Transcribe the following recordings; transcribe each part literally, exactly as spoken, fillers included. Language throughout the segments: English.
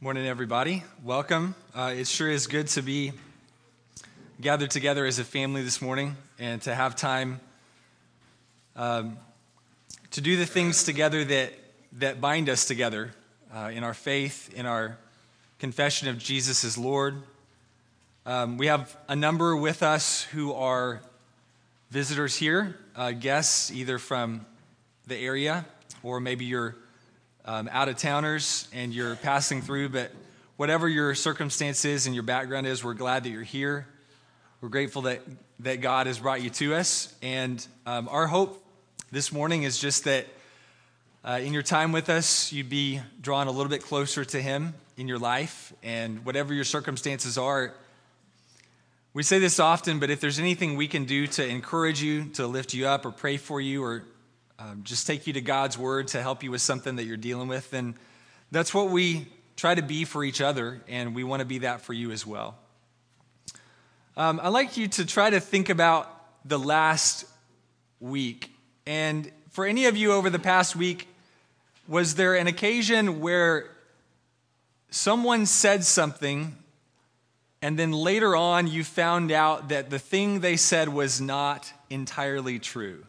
Morning, everybody. Welcome. Uh, it sure is good to be gathered together as a family this morning and to have time um, to do the things together that, that bind us together uh, in our faith, in our confession of Jesus as Lord. Um, we have a number with us who are visitors here, uh, guests either from the area or maybe you're Um, out-of-towners and you're passing through, but whatever your circumstance is and your background is, we're glad that you're here. We're grateful that, that God has brought you to us, and um, our hope this morning is just that uh, in your time with us, you'd be drawn a little bit closer to Him in your life, and whatever your circumstances are. We say this often, but if there's anything we can do to encourage you, to lift you up, or pray for you, or Um, just take you to God's Word to help you with something that you're dealing with, then that's what we try to be for each other, and we want to be that for you as well. Um, I'd like you to try to think about the last week. And for any of you over the past week, was there an occasion where someone said something, and then later on you found out that the thing they said was not entirely true?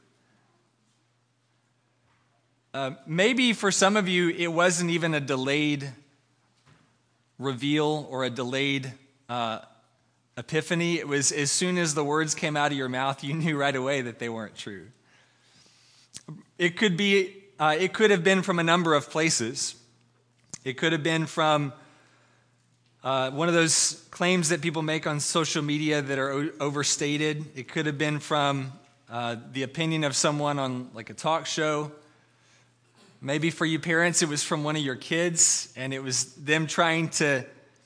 Uh, maybe for some of you, it wasn't even a delayed reveal or a delayed uh, epiphany. It was as soon as the words came out of your mouth, you knew right away that they weren't true. It could be, uh, it could have been from a number of places. It could have been from uh, one of those claims that people make on social media that are o- overstated. It could have been from uh, the opinion of someone on like a talk show. Maybe for you parents, it was from one of your kids, and it was them trying to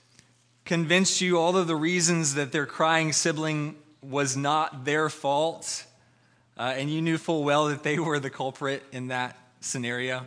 convince you all of the reasons that their crying sibling was not their fault, uh, and you knew full well that they were the culprit in that scenario.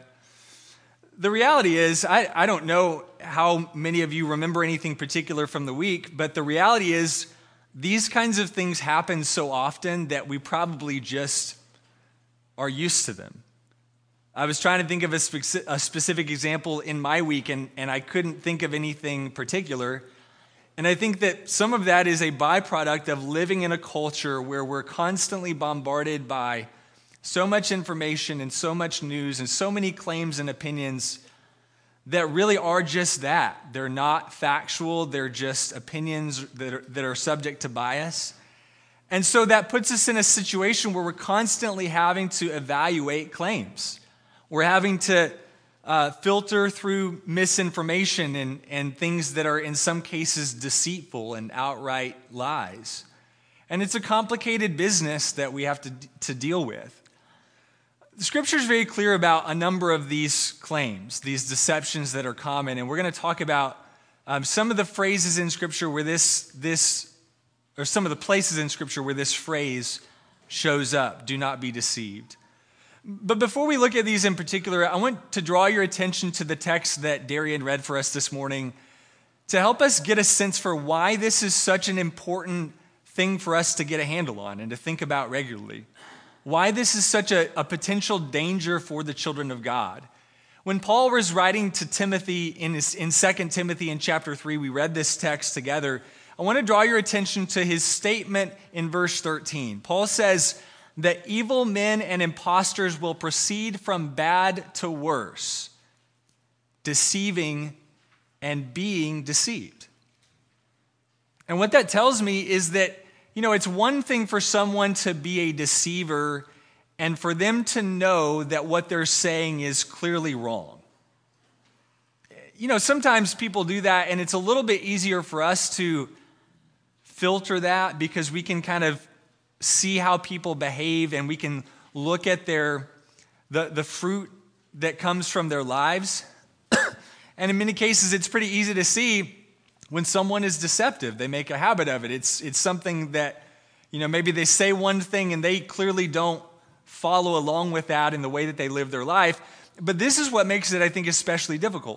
The reality is, I, I don't know how many of you remember anything particular from the week, but the reality is these kinds of things happen so often that we probably just are used to them. I was trying to think of a, spe- a specific example in my week, and, and I couldn't think of anything particular. And I think that some of that is a byproduct of living in a culture where we're constantly bombarded by so much information and so much news and so many claims and opinions that really are just that. They're not factual. They're just opinions that are, that are subject to bias. And so that puts us in a situation where we're constantly having to evaluate claims. We're having to uh, filter through misinformation and, and things that are in some cases deceitful and outright lies. And it's a complicated business that we have to, to deal with. The Scripture is very clear about a number of these claims, these deceptions that are common. And we're going to talk about um, some of the phrases in Scripture where this, this, or some of the places in Scripture where this phrase shows up, do not be deceived. But before we look at these in particular, I want to draw your attention to the text that Darian read for us this morning to help us get a sense for why this is such an important thing for us to get a handle on and to think about regularly. Why this is such a, a potential danger for the children of God. When Paul was writing to Timothy in, his, in Second Timothy in chapter three, we read this text together. I want to draw your attention to his statement in verse thirteen. Paul says that evil men and impostors will proceed from bad to worse, deceiving and being deceived. And what that tells me is that, you know, it's one thing for someone to be a deceiver and for them to know that what they're saying is clearly wrong. You know, sometimes people do that, and it's a little bit easier for us to filter that because we can kind of see how people behave, and we can look at their the, the fruit that comes from their lives. And in many cases, it's pretty easy to see when someone is deceptive. They make a habit of it. It's it's something that, you know, maybe they say one thing and they clearly don't follow along with that in the way that they live their life. But this is what makes it, I think, especially difficult.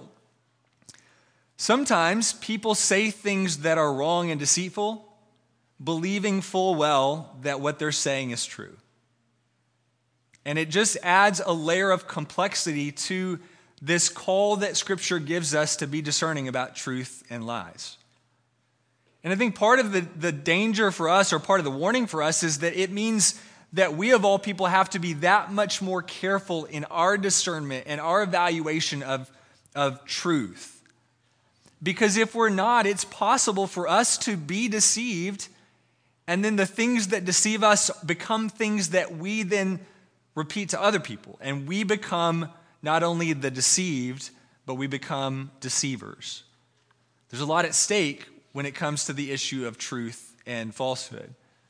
Sometimes people say things that are wrong and deceitful, believing full well that what they're saying is true. And it just adds a layer of complexity to this call that Scripture gives us to be discerning about truth and lies. And I think part of the, the danger for us, or part of the warning for us, is that it means that we of all people have to be that much more careful in our discernment and our evaluation of, of truth. Because if we're not, it's possible for us to be deceived, and then the things that deceive us become things that we then repeat to other people. And we become not only the deceived, but we become deceivers. There's a lot at stake when it comes to the issue of truth and falsehood.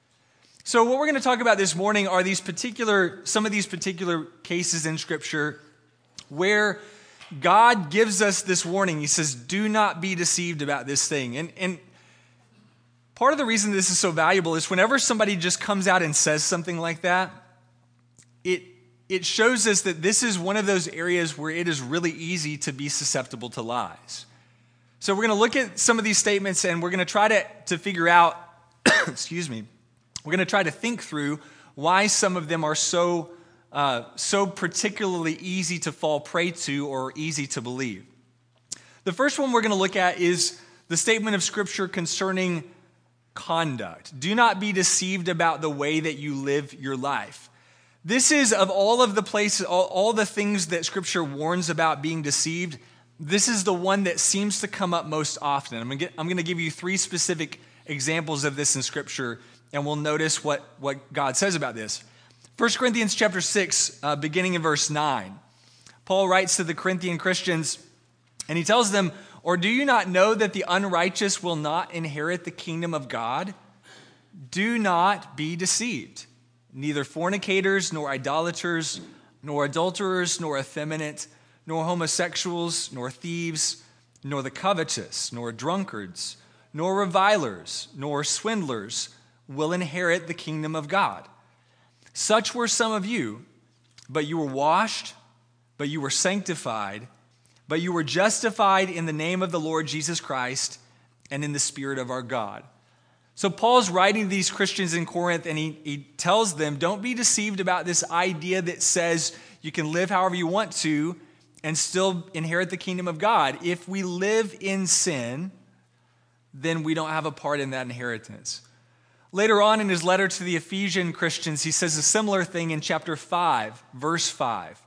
So what we're going to talk about this morning are these particular, some of these particular cases in Scripture where God gives us this warning. He says, do not be deceived about this thing. And, and part of the reason this is so valuable is whenever somebody just comes out and says something like that, it, it shows us that this is one of those areas where it is really easy to be susceptible to lies. So we're going to look at some of these statements, and we're going to try to, to figure out, excuse me, we're going to try to think through why some of them are so, uh, so particularly easy to fall prey to or easy to believe. The first one we're going to look at is the statement of Scripture concerning conduct. Do not be deceived about the way that you live your life. This is, of all of the places, all, all the things that Scripture warns about being deceived, this is the one that seems to come up most often. I'm going to, get, I'm going to give you three specific examples of this in Scripture, and we'll notice what, what God says about this. First Corinthians chapter six, uh, beginning in verse nine. Paul writes to the Corinthian Christians, and he tells them, or do you not know that the unrighteous will not inherit the kingdom of God? Do not be deceived. Neither fornicators, nor idolaters, nor adulterers, nor effeminate, nor homosexuals, nor thieves, nor the covetous, nor drunkards, nor revilers, nor swindlers will inherit the kingdom of God. Such were some of you, but you were washed, but you were sanctified, but you were justified in the name of the Lord Jesus Christ and in the Spirit of our God. So Paul's writing to these Christians in Corinth, and he, he tells them, don't be deceived about this idea that says you can live however you want to and still inherit the kingdom of God. If we live in sin, then we don't have a part in that inheritance. Later on in his letter to the Ephesian Christians, he says a similar thing in chapter five, verse five.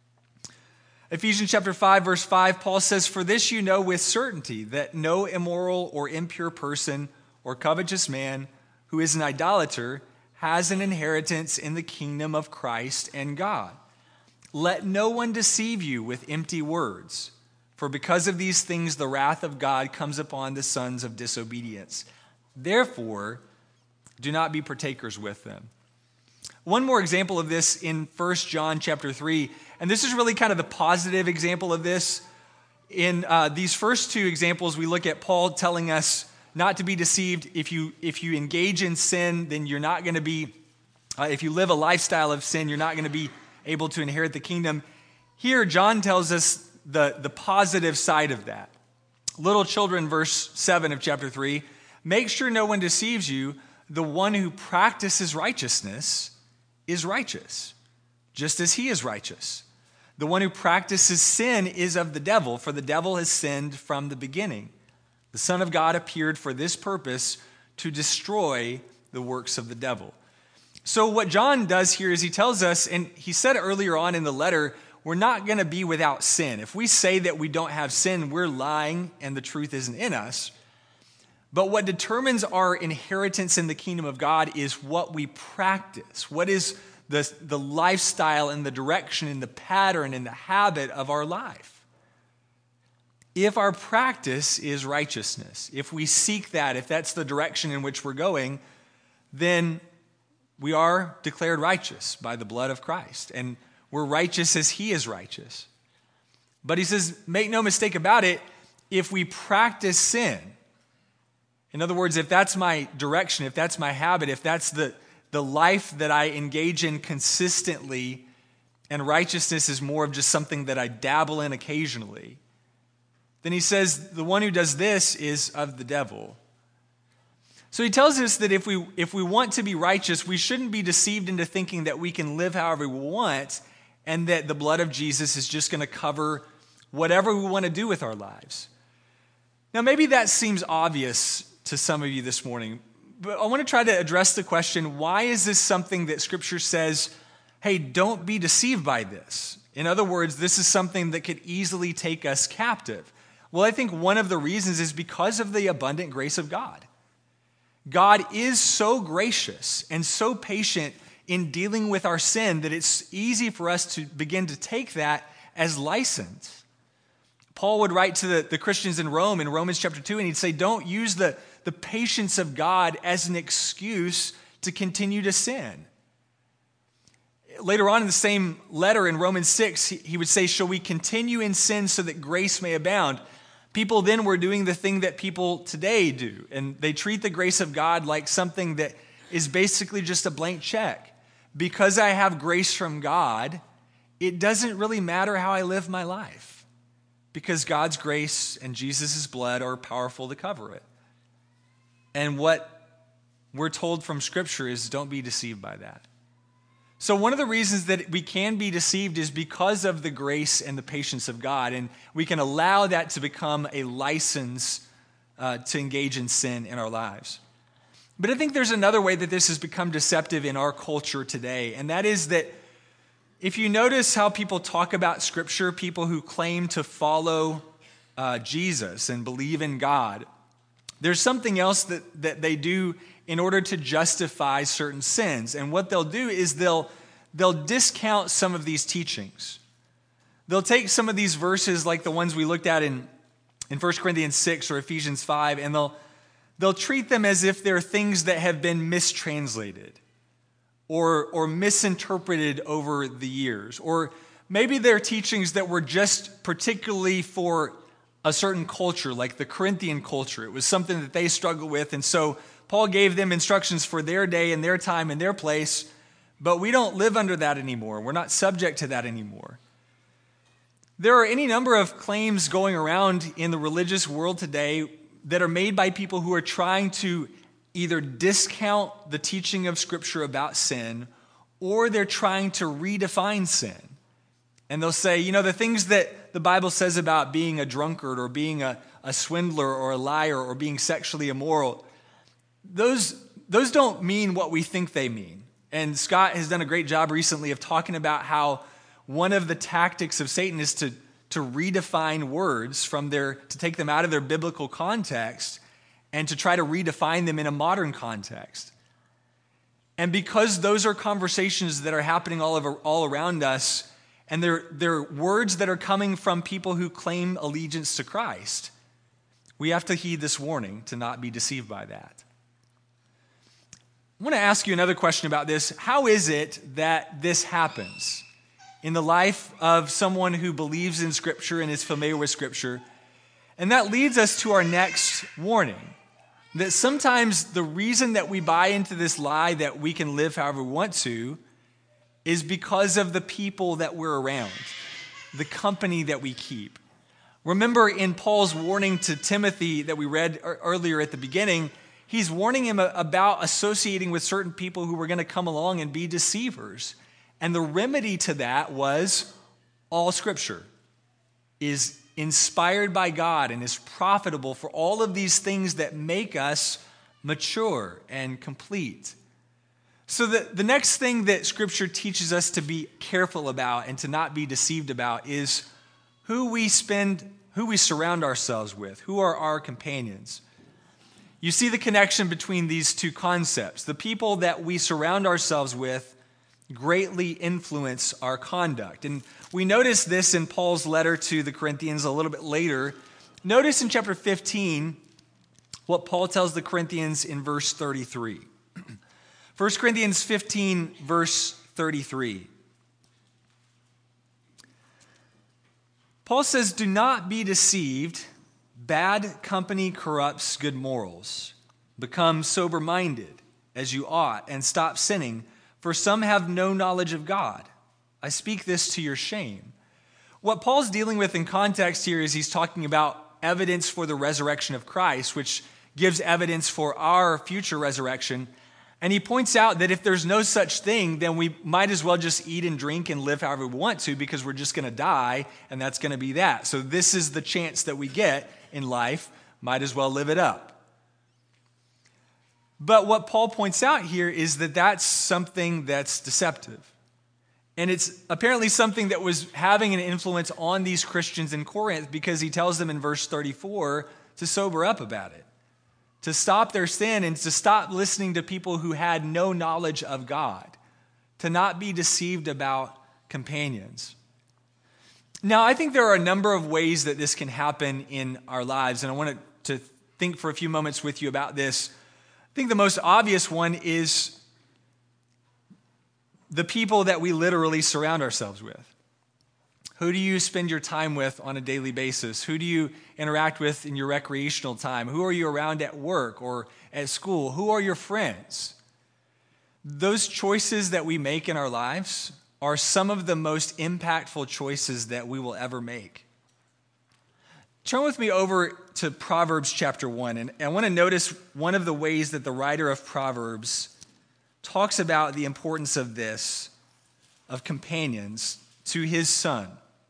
Ephesians chapter five, verse five, Paul says, for this you know with certainty that no immoral or impure person or covetous man who is an idolater has an inheritance in the kingdom of Christ and God. Let no one deceive you with empty words, for because of these things the wrath of God comes upon the sons of disobedience. Therefore, do not be partakers with them. One more example of this in First John chapter three, and this is really kind of the positive example of this. In uh, these first two examples, we look at Paul telling us not to be deceived. If you if you engage in sin, then you're not going to be, uh, if you live a lifestyle of sin, you're not going to be able to inherit the kingdom. Here, John tells us the, the positive side of that. Little children, verse seven of chapter three, make sure no one deceives you. The one who practices righteousness is righteous, just as he is righteous. The one who practices sin is of the devil, for the devil has sinned from the beginning. The Son of God appeared for this purpose, to destroy the works of the devil. So what John does here is he tells us, and he said earlier on in the letter, we're not going to be without sin. If we say that we don't have sin, we're lying and the truth isn't in us. But what determines our inheritance in the kingdom of God is what we practice. What is the, the lifestyle and the direction and the pattern and the habit of our life? If our practice is righteousness, if we seek that, if that's the direction in which we're going, then we are declared righteous by the blood of Christ. And we're righteous as he is righteous. But he says, make no mistake about it, if we practice sin, in other words, if that's my direction, if that's my habit, if that's the, the life that I engage in consistently, and righteousness is more of just something that I dabble in occasionally, then he says the one who does this is of the devil. So he tells us that if we if we want to be righteous, we shouldn't be deceived into thinking that we can live however we want and that the blood of Jesus is just going to cover whatever we want to do with our lives. Now, maybe that seems obvious to some of you this morning, but I want to try to address the question, why is this something that Scripture says, hey, don't be deceived by this? In other words, this is something that could easily take us captive. Well, I think one of the reasons is because of the abundant grace of God. God is so gracious and so patient in dealing with our sin that it's easy for us to begin to take that as license. Paul would write to the, the Christians in Rome in Romans chapter two, and he'd say, don't use the, the patience of God as an excuse to continue to sin. Later on in the same letter in Romans six, he, he would say, shall we continue in sin so that grace may abound? People then were doing the thing that people today do, and they treat the grace of God like something that is basically just a blank check. Because I have grace from God, it doesn't really matter how I live my life, because God's grace and Jesus' blood are powerful to cover it. And what we're told from Scripture is don't be deceived by that. So one of the reasons that we can be deceived is because of the grace and the patience of God, and we can allow that to become a license uh, to engage in sin in our lives. But I think there's another way that this has become deceptive in our culture today, and that is that if you notice how people talk about Scripture, people who claim to follow uh, Jesus and believe in God, there's something else that, that they do in order to justify certain sins. And what they'll do is they'll, they'll discount some of these teachings. They'll take some of these verses like the ones we looked at in, in First Corinthians six or Ephesians five, and they'll They'll treat them as if they're things that have been mistranslated or, or misinterpreted over the years. Or maybe they're teachings that were just particularly for a certain culture, like the Corinthian culture. It was something that they struggled with. And so Paul gave them instructions for their day and their time and their place. But we don't live under that anymore. We're not subject to that anymore. There are any number of claims going around in the religious world today that are made by people who are trying to either discount the teaching of Scripture about sin, or they're trying to redefine sin. And they'll say, you know, the things that the Bible says about being a drunkard or being a, a swindler or a liar or being sexually immoral, those, those don't mean what we think they mean. And Scott has done a great job recently of talking about how one of the tactics of Satan is to to redefine words from their, to take them out of their biblical context and to try to redefine them in a modern context. And because those are conversations that are happening all over, all around us, and they're, they're words that are coming from people who claim allegiance to Christ, we have to heed this warning to not be deceived by that. I want to ask you another question about this. How is it that this happens in the life of someone who believes in Scripture and is familiar with Scripture? And that leads us to our next warning, that sometimes the reason that we buy into this lie that we can live however we want to is because of the people that we're around, the company that we keep. Remember in Paul's warning to Timothy that we read earlier at the beginning, he's warning him about associating with certain people who were going to come along and be deceivers. And the remedy to that was all Scripture is inspired by God and is profitable for all of these things that make us mature and complete. So the, the next thing that Scripture teaches us to be careful about and to not be deceived about is who we spend, who we surround ourselves with, who are our companions. You see the connection between these two concepts. The people that we surround ourselves with greatly influence our conduct. And we notice this in Paul's letter to the Corinthians a little bit later. Notice in chapter fifteen what Paul tells the Corinthians in verse thirty-three. First Corinthians fifteen, verse thirty-three. Paul says, "Do not be deceived. Bad company corrupts good morals. Become sober-minded, as you ought, and stop sinning, for some have no knowledge of God. I speak this to your shame." What Paul's dealing with in context here is he's talking about evidence for the resurrection of Christ, which gives evidence for our future resurrection. And he points out that if there's no such thing, then we might as well just eat and drink and live however we want to, because we're just going to die, and that's going to be that. So this is the chance that we get in life. Might as well live it up. But what Paul points out here is that that's something that's deceptive. And it's apparently something that was having an influence on these Christians in Corinth, because he tells them in verse thirty-four to sober up about it, to stop their sin and to stop listening to people who had no knowledge of God, to not be deceived about companions. Now, I think there are a number of ways that this can happen in our lives, and I want to think for a few moments with you about this. I think the most obvious one is the people that we literally surround ourselves with. Who do you spend your time with on a daily basis? Who do you interact with in your recreational time? Who are you around at work or at school? Who are your friends? Those choices that we make in our lives are some of the most impactful choices that we will ever make. Turn with me over to Proverbs chapter one, and I want to notice one of the ways that the writer of Proverbs talks about the importance of this, of companions, to his son.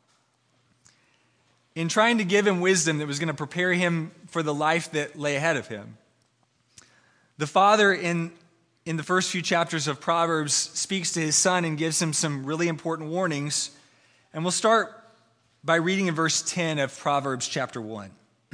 In trying to give him wisdom that was going to prepare him for the life that lay ahead of him. The father in, in the first few chapters of Proverbs speaks to his son and gives him some really important warnings. And we'll start by reading in verse ten of Proverbs chapter one.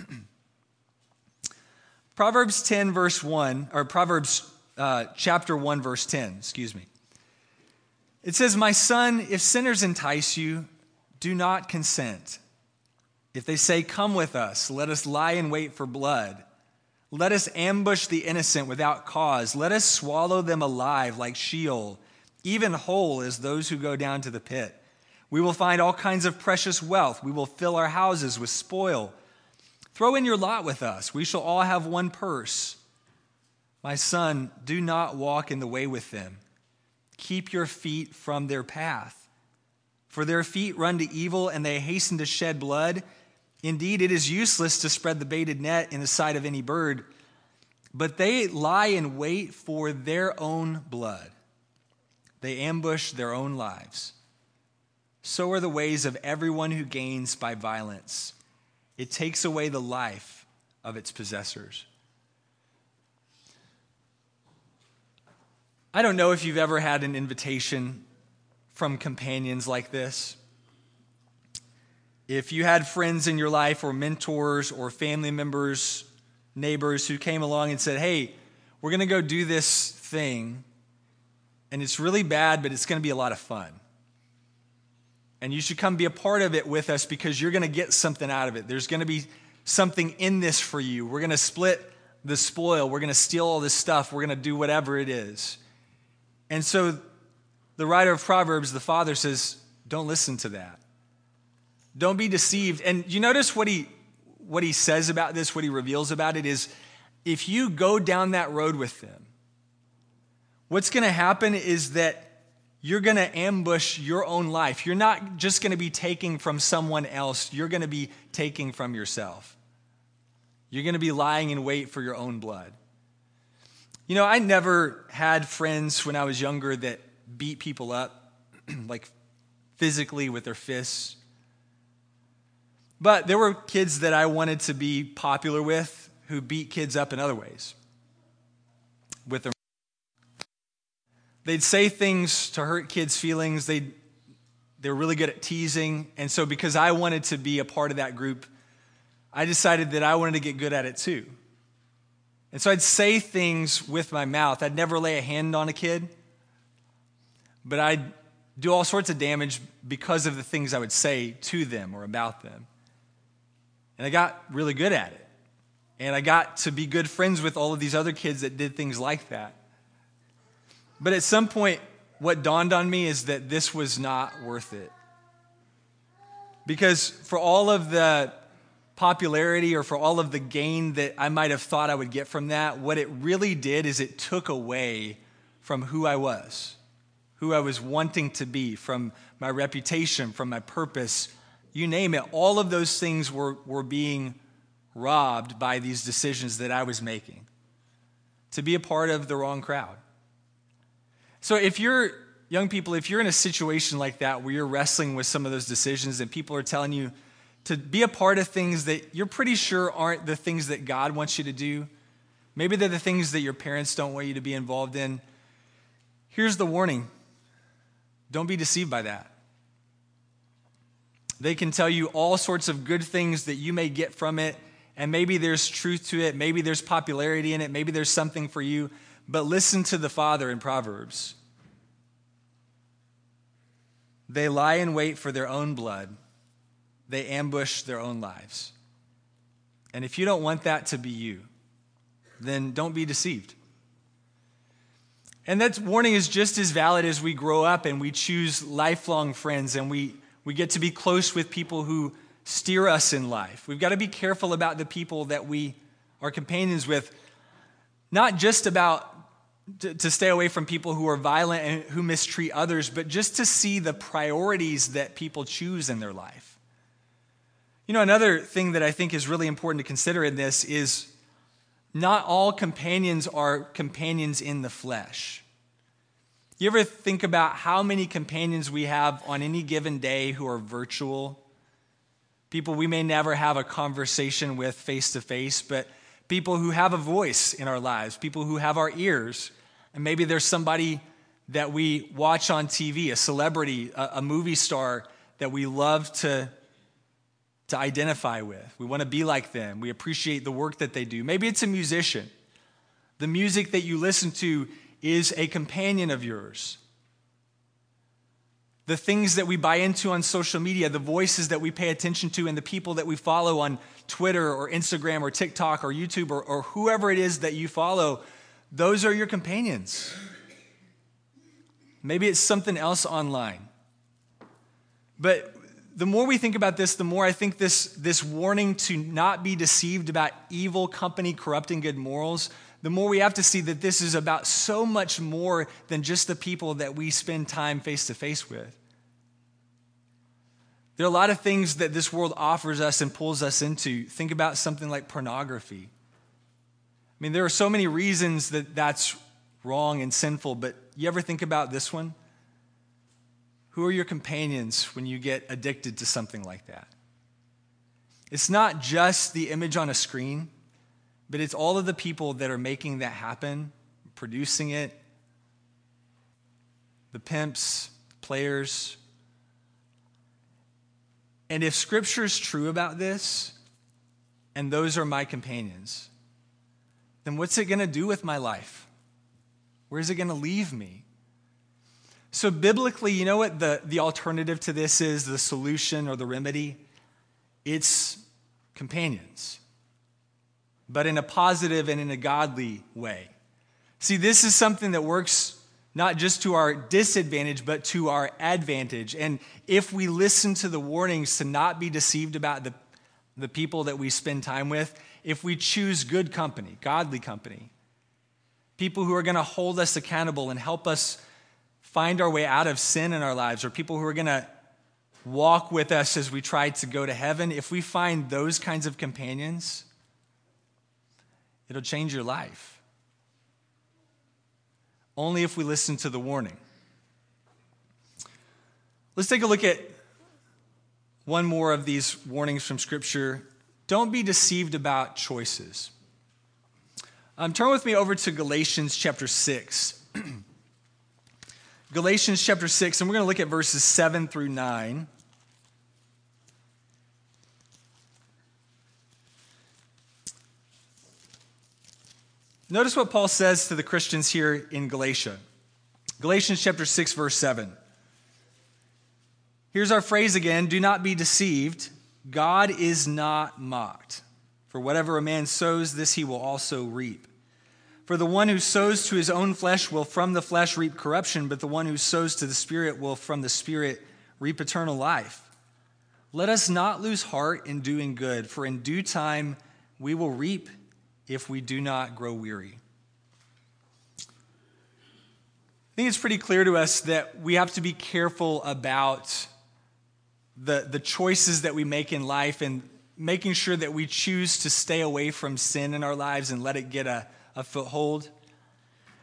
Proverbs ten verse one, or Proverbs uh, chapter one verse ten, excuse me. It says, "My son, if sinners entice you, do not consent. If they say, 'Come with us, let us lie in wait for blood. Let us ambush the innocent without cause. Let us swallow them alive like Sheol, even whole as those who go down to the pit. We will find all kinds of precious wealth. We will fill our houses with spoil. Throw in your lot with us. We shall all have one purse. My son, do not walk in the way with them. Keep your feet from their path. For their feet run to evil, and they hasten to shed blood. Indeed, it is useless to spread the baited net in the sight of any bird, but they lie in wait for their own blood. They ambush their own lives. So are the ways of everyone who gains by violence. It takes away the life of its possessors." I don't know if you've ever had an invitation from companions like this. If you had friends in your life or mentors or family members, neighbors who came along and said, "Hey, we're going to go do this thing, and it's really bad, but it's going to be a lot of fun. And you should come be a part of it with us because you're going to get something out of it. There's going to be something in this for you. We're going to split the spoil. We're going to steal all this stuff. We're going to do whatever it is." And so the writer of Proverbs, the father, says, don't listen to that. Don't be deceived. And you notice what he what he says about this, what he reveals about it is, if you go down that road with them, what's going to happen is that you're going to ambush your own life. You're not just going to be taking from someone else. You're going to be taking from yourself. You're going to be lying in wait for your own blood. You know, I never had friends when I was younger that beat people up, like physically with their fists. But there were kids that I wanted to be popular with who beat kids up in other ways. With their, they'd say things to hurt kids' feelings. They they were really good at teasing. And so because I wanted to be a part of that group, I decided that I wanted to get good at it too. And so I'd say things with my mouth. I'd never lay a hand on a kid, but I'd do all sorts of damage because of the things I would say to them or about them. And I got really good at it. And I got to be good friends with all of these other kids that did things like that. But at some point, what dawned on me is that this was not worth it. Because for all of the popularity or for all of the gain that I might have thought I would get from that, what it really did is it took away from who I was, who I was wanting to be, from my reputation, from my purpose, you name it. All of those things were, were being robbed by these decisions that I was making to be a part of the wrong crowd. So if you're, young people, if you're in a situation like that where you're wrestling with some of those decisions and people are telling you to be a part of things that you're pretty sure aren't the things that God wants you to do, maybe they're the things that your parents don't want you to be involved in, here's the warning. Don't be deceived by that. They can tell you all sorts of good things that you may get from it, and maybe there's truth to it, maybe there's popularity in it, maybe there's something for you, but listen to the Father in Proverbs. They lie in wait for their own blood. They ambush their own lives. And if you don't want that to be you, then don't be deceived. And that warning is just as valid as we grow up and we choose lifelong friends and we, we get to be close with people who steer us in life. We've got to be careful about the people that we are companions with, not just about to, to stay away from people who are violent and who mistreat others, but just to see the priorities that people choose in their life. You know, another thing that I think is really important to consider in this is not all companions are companions in the flesh. You ever think about how many companions we have on any given day who are virtual? People we may never have a conversation with face to face, but people who have a voice in our lives, people who have our ears. And maybe there's somebody that we watch on T V, a celebrity, a, a movie star that we love to to identify with. We want to be like them. We appreciate the work that they do. Maybe it's a musician. The music that you listen to is a companion of yours. The things that we buy into on social media, the voices that we pay attention to, and the people that we follow on Twitter or Instagram or TikTok or YouTube or, or whoever it is that you follow, those are your companions. Maybe it's something else online. But the more we think about this, the more I think this, this warning to not be deceived about evil company corrupting good morals, the more we have to see that this is about so much more than just the people that we spend time face to face with. There are a lot of things that this world offers us and pulls us into. Think about something like pornography. I mean, there are so many reasons that that's wrong and sinful, but you ever think about this one? Who are your companions when you get addicted to something like that? It's not just the image on a screen, but it's all of the people that are making that happen, producing it, the pimps, players. And if Scripture is true about this, and those are my companions, then what's it going to do with my life? Where's it going to leave me? So biblically, you know what the, the alternative to this is, the solution or the remedy? It's companions, but in a positive and in a godly way. See, this is something that works not just to our disadvantage, but to our advantage. And if we listen to the warnings to not be deceived about the, the people that we spend time with, if we choose good company, godly company, people who are going to hold us accountable and help us find our way out of sin in our lives, or people who are going to walk with us as we try to go to heaven, if we find those kinds of companions, it'll change your life. Only if we listen to the warning. Let's take a look at one more of these warnings from Scripture. Don't be deceived about choices. Um, turn with me over to Galatians chapter six. Galatians chapter six, and we're going to look at verses seven through nine. Notice what Paul says to the Christians here in Galatia. Galatians chapter six, verse seven. Here's our phrase again: do not be deceived. God is not mocked. For whatever a man sows, this he will also reap. For the one who sows to his own flesh will from the flesh reap corruption, but the one who sows to the Spirit will from the Spirit reap eternal life. Let us not lose heart in doing good, for in due time we will reap if we do not grow weary. I think it's pretty clear to us that we have to be careful about the, the choices that we make in life and making sure that we choose to stay away from sin in our lives and let it get a, a foothold.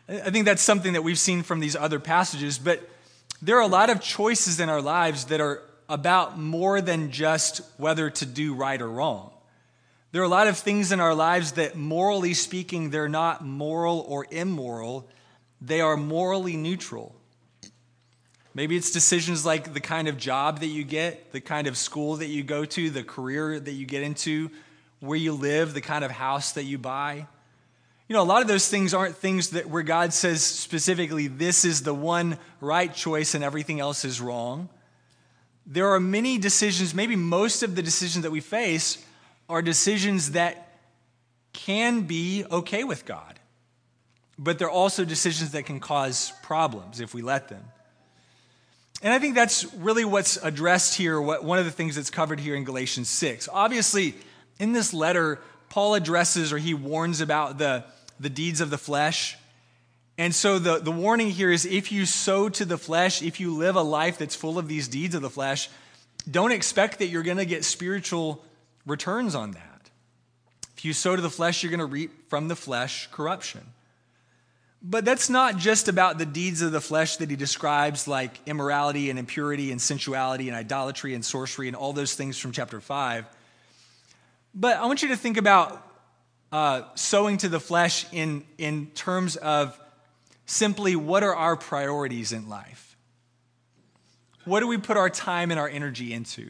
I think that's something that we've seen from these other passages, but there are a lot of choices in our lives that are about more than just whether to do right or wrong. There are a lot of things in our lives that, morally speaking, they're not moral or immoral. They are morally neutral. Maybe it's decisions like the kind of job that you get, the kind of school that you go to, the career that you get into, where you live, the kind of house that you buy. You know, a lot of those things aren't things that where God says specifically, this is the one right choice and everything else is wrong. There are many decisions, maybe most of the decisions that we face are decisions that can be okay with God. But they're also decisions that can cause problems if we let them. And I think that's really what's addressed here, what, one of the things that's covered here in Galatians six. Obviously, in this letter, Paul addresses or he warns about the, the deeds of the flesh. And so the, the warning here is if you sow to the flesh, if you live a life that's full of these deeds of the flesh, don't expect that you're going to get spiritual returns on that. If you sow to the flesh, you're going to reap from the flesh corruption. But that's not just about the deeds of the flesh that he describes, like immorality and impurity and sensuality and idolatry and sorcery and all those things from chapter five. But I want you to think about uh, sowing to the flesh in, in terms of simply what are our priorities in life? What do we put our time and our energy into?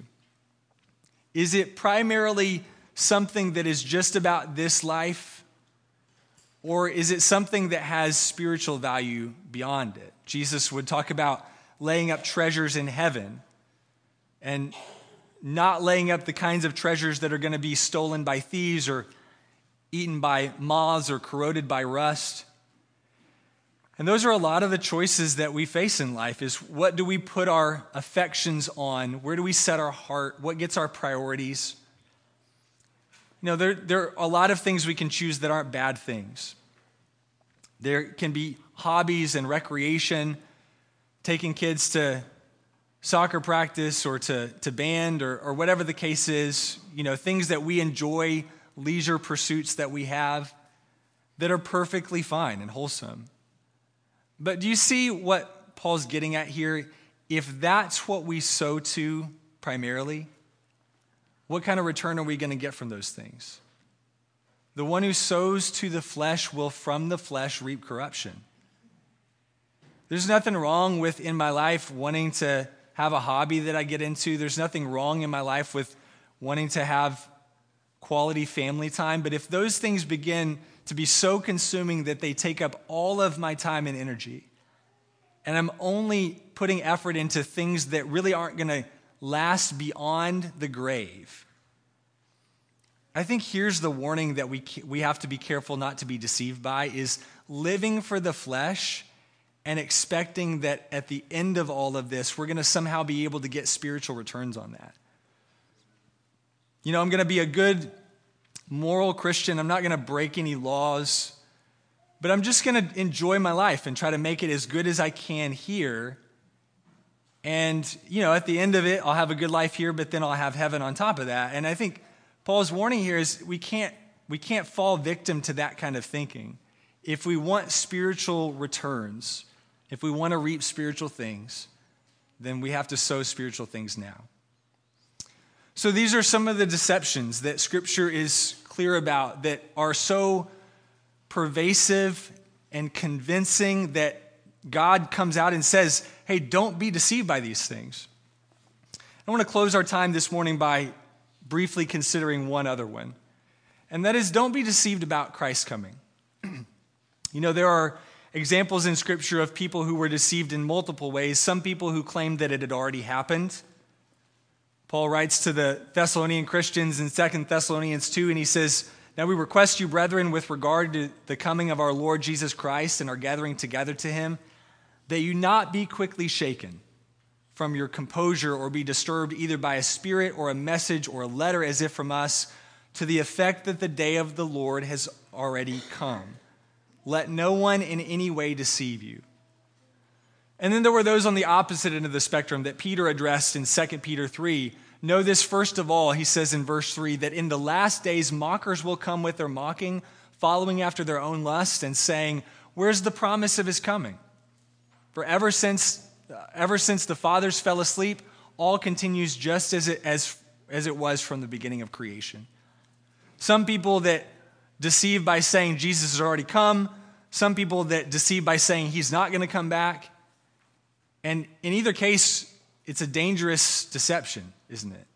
Is it primarily something that is just about this life? Or is it something that has spiritual value beyond it? Jesus would talk about laying up treasures in heaven and not laying up the kinds of treasures that are going to be stolen by thieves or eaten by moths or corroded by rust. And those are a lot of the choices that we face in life is what do we put our affections on? Where do we set our heart? What gets our priorities? You know, there, there are a lot of things we can choose that aren't bad things. There can be hobbies and recreation, taking kids to soccer practice or to, to band or, or whatever the case is, you know, things that we enjoy, leisure pursuits that we have that are perfectly fine and wholesome. But do you see what Paul's getting at here? If that's what we sow to primarily, what kind of return are we going to get from those things? The one who sows to the flesh will from the flesh reap corruption. There's nothing wrong with, in my life, wanting to have a hobby that I get into. There's nothing wrong in my life with wanting to have quality family time. But if those things begin to be so consuming that they take up all of my time and energy, and I'm only putting effort into things that really aren't going to last beyond the grave, I think here's the warning that we we have to be careful not to be deceived by is living for the flesh and expecting that at the end of all of this, we're going to somehow be able to get spiritual returns on that. You know, I'm going to be a good moral Christian. I'm not going to break any laws, but I'm just going to enjoy my life and try to make it as good as I can here. And, you know, at the end of it, I'll have a good life here, but then I'll have heaven on top of that. And I think Paul's warning here is we can't we can't fall victim to that kind of thinking. If we want spiritual returns, if we want to reap spiritual things, then we have to sow spiritual things now. So these are some of the deceptions that Scripture is clear about that are so pervasive and convincing that God comes out and says, hey, don't be deceived by these things. I want to close our time this morning by briefly considering one other one. And that is, don't be deceived about Christ coming. You know, there are examples in Scripture of people who were deceived in multiple ways. Some people who claimed that it had already happened. Paul writes to the Thessalonian Christians in Second Thessalonians two, and he says, now we request you, brethren, with regard to the coming of our Lord Jesus Christ and our gathering together to him, that you not be quickly shaken from your composure or be disturbed either by a spirit or a message or a letter as if from us, to the effect that the day of the Lord has already come. Let no one in any way deceive you. And then there were those on the opposite end of the spectrum that Peter addressed in Second Peter three. Know this first of all, he says in verse three, that in the last days mockers will come with their mocking, following after their own lust and saying, where's the promise of his coming? For ever since, uh, ever since the fathers fell asleep, all continues just as it, as, as it was from the beginning of creation. Some people that deceive by saying Jesus has already come, some people that deceive by saying he's not going to come back. And in either case, it's a dangerous deception, isn't it?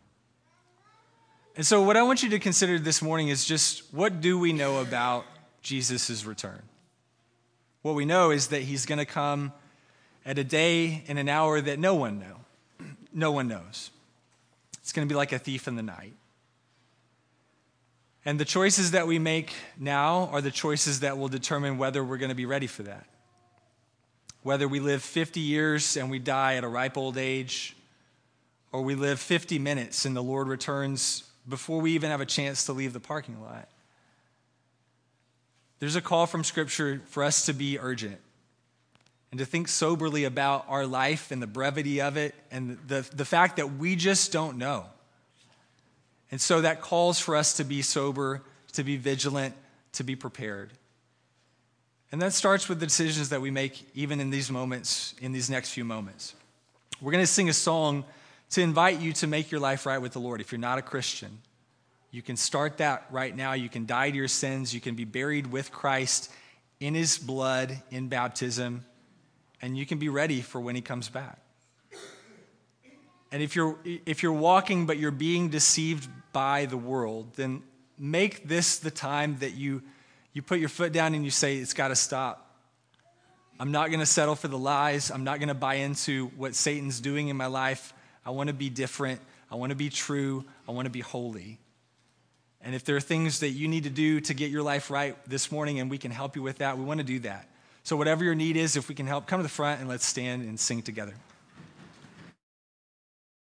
And so what I want you to consider this morning is just, what do we know about Jesus' return? What we know is that he's going to come at a day and an hour that no one know, no one knows. It's going to be like a thief in the night. And the choices that we make now are the choices that will determine whether we're going to be ready for that. Whether we live fifty years and we die at a ripe old age, or we live fifty minutes and the Lord returns before we even have a chance to leave the parking lot. There's a call from Scripture for us to be urgent and to think soberly about our life and the brevity of it and the, the fact that we just don't know. And so that calls for us to be sober, to be vigilant, to be prepared. And that starts with the decisions that we make even in these moments, in these next few moments. We're going to sing a song to invite you to make your life right with the Lord. If you're not a Christian, you can start that right now. You can die to your sins. You can be buried with Christ in his blood in baptism, and you can be ready for when he comes back. And if you're if you're walking but you're being deceived by the world, then make this the time that you you put your foot down and you say, it's got to stop. I'm not going to settle for the lies. I'm not going to buy into what Satan's doing in my life. I want to be different. I want to be true. I want to be holy. And if there are things that you need to do to get your life right this morning and we can help you with that, we want to do that. So whatever your need is, if we can help, come to the front and let's stand and sing together.